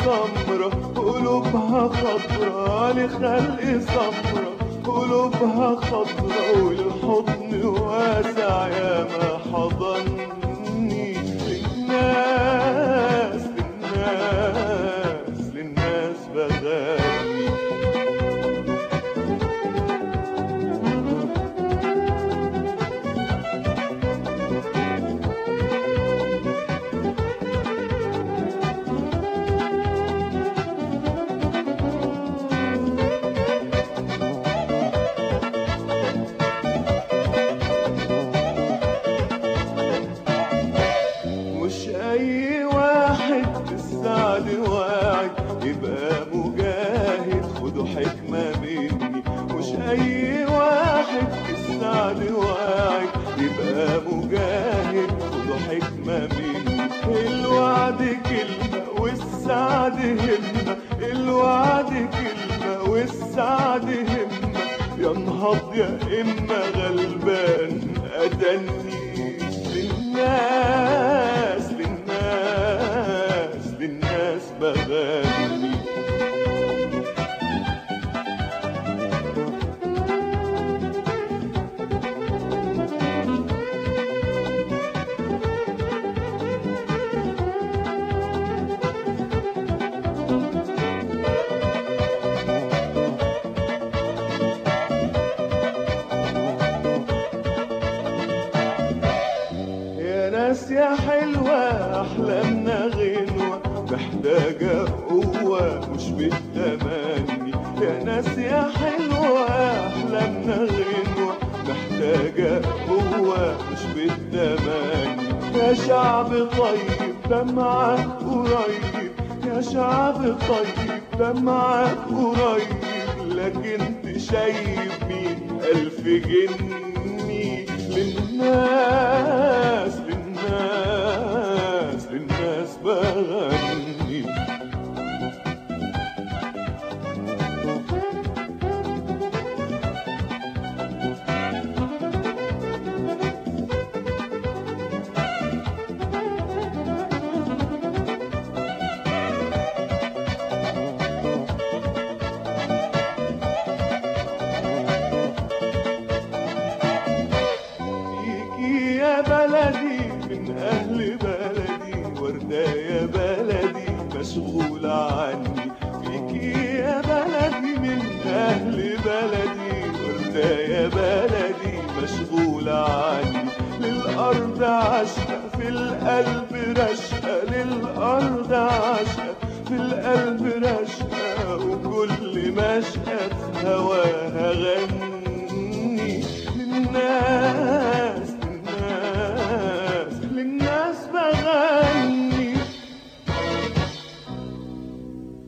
سمرة قلوبها خضرا، لخلق سمرة قلوبها خضرا، والحضن واسع يا ما حضني. للناس للناس للناس بغني. مش أي واحد في السعد واعي يبقى مجاهد، خدوا حكمة مني. مش أي واحد في السعد واعي يبقى مجاهد، خدوا حكمة مني. الوعد كلمة والسعد همة، الوعد كلمة والسعد همة. ينهض يا إما غلبان أدني. للناس للناس للناس بغني. ناس يا حلوة أحلامنا غنوة، محتاجة قوة مش بالتمني. يا ناس يا حلوة أحلامنا غنوة، محتاجة قوة مش بالتمني. يا شعب طيب دمعك قريب، يا شعب طيب دمعك قريب، لكن انت شايف 100,000 جني. للناس للناس للناس بغني. يا بلدي من أهل بلدي، وردة يا بلدي مشغولة عني. فيكي يا بلدي من أهل بلدي، وردة يا بلدي مشغولة عني. للأرض عشقة في القلب رشقة، للأرض عشقة في القلب رشقة، وكل مشقة في هواها غني.